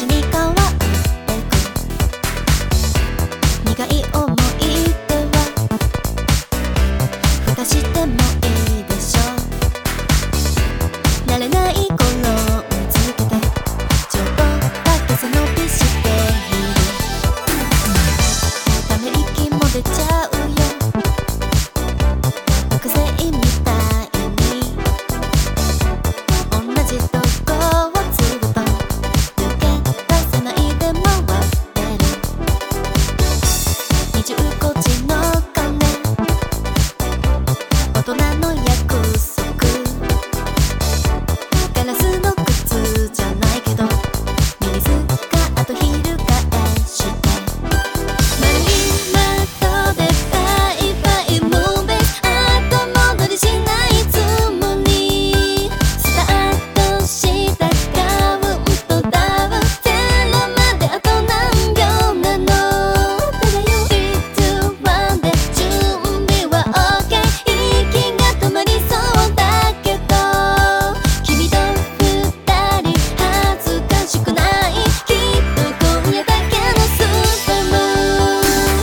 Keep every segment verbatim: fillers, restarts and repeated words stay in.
に変わってく苦い思い出は蓋してもいいでしょう。慣れない頃見つけてちょっとだけ背伸びしている。ため息も出ちゃうよ惑星みたいに同じとこをずっと抜け出せないで回ってる。二十個字の鐘大人の約束ガラスの靴じゃないけどミニスカート翻して丸い窓でバイバイムービー後戻りしないつもりスタートしたカウントダウンゼロまであと何秒なのだよスリー、ツー、ワンで準備は OK 息が止まりそうだけど君と二人恥ずかしくないきっと今夜だけのスーパームーン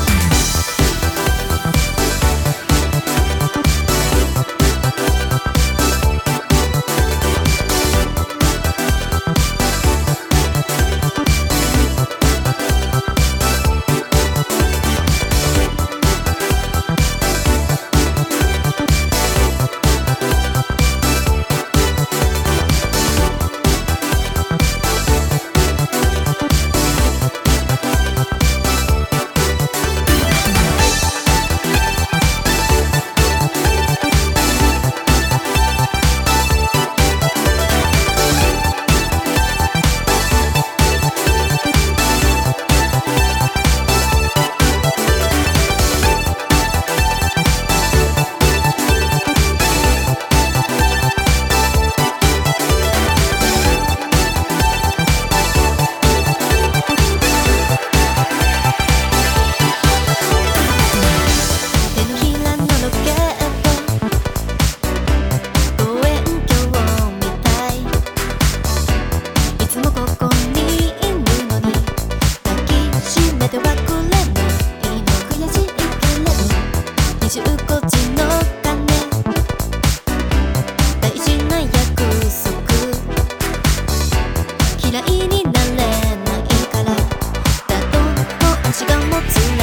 手のひらのロケット望遠鏡みたいいつもここにいるのに抱きしめてはくれないの悔しいけれど二十個字の鐘大事な約束嫌いになれないからだとも足がもつれ